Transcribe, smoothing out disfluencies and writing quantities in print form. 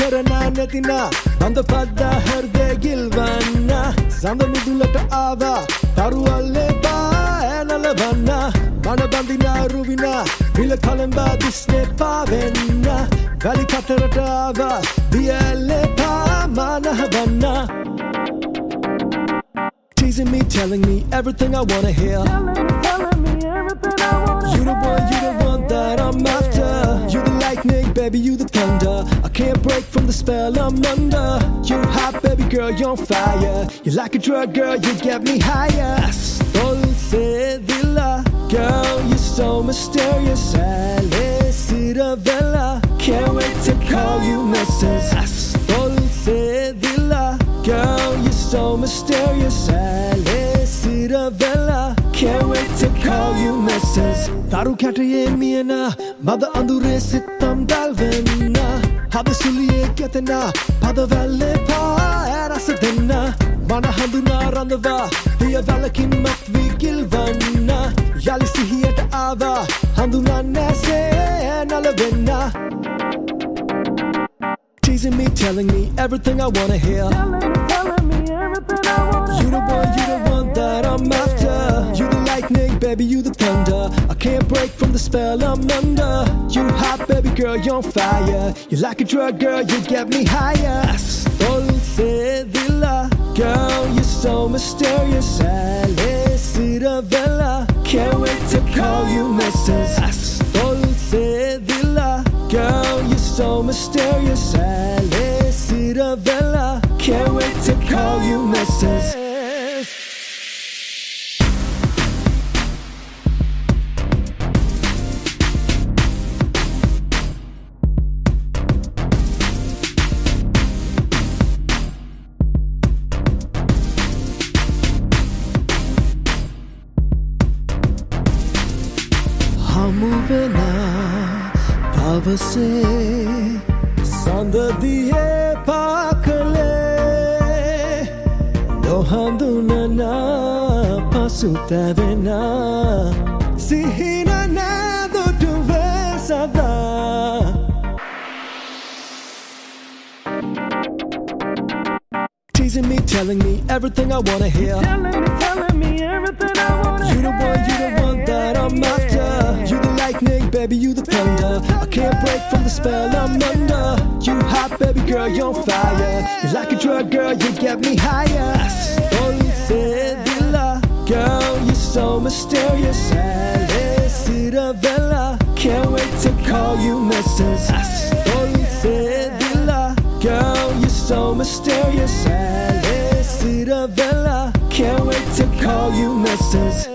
කරනා නැතිනා බඳ පද්දා හෘදේ ගිල්වන්න සඳ මුදුලට ආවා තරුවල්ලේ බානලවන්න මන බඳිනා රුවිනා විල කලඹා දිස්නේ පාවෙන්න වැලි කතරට ආවා දියල්ලේ පාමානහවන්න Teasing me, telling me everything I wanna hear. Telling me everything I wanna You the one that I'm after. You the lightning, baby, you the thunder. I can't break from the spell I'm under. You hot, baby girl, you're on fire. You like a drug, girl, you get me higher. Dulce Villa, girl, you're so mysterious. Alice Villa, can't wait to call you Mrs. Dulce Villa, girl, you're so mysterious. Alice Villa, can't wait to call you Mrs. Taru kataye miyana, mother andure sittam dalvenna. Hada suliye ketena, pada valle pa erasadenna. Mana handuna randava, hiya valakin matvi gilvanna. Yali sihiyata ava, handuna nase nalavenna. Teasing me, telling me everything I wanna hear. Telling me everything I wanna You the one that I'm after. You the lightning, baby, you the thunder. I can't break from the spell I'm under. You hot, baby girl, you're on fire. You like a drug, girl, you get me higher. Dulce Villa, girl, you're so mysterious. Alice Villa, can't wait to call you Mrs. Dulce Villa, girl, you're so mysterious. Alice Villa, can't wait to call you Mrs. Hamuvena pavase sandadiye pakale nohandunana pasutavena sihina nado duvesada Teasing me, telling me everything I wanna hear. Telling me everything I wanna You the one that I'm after. You the lightning, baby, you the thunder. I can't break from the spell I'm under. You hot, baby girl, you're on fire. You like a drug, girl, you get me higher. Dulce Villa, girl, you're so mysterious. Alice Villa, can't wait to call you Mrs. Dulce Villa, girl, you're so mysterious. Alice Villa, can't wait to call you Mrs.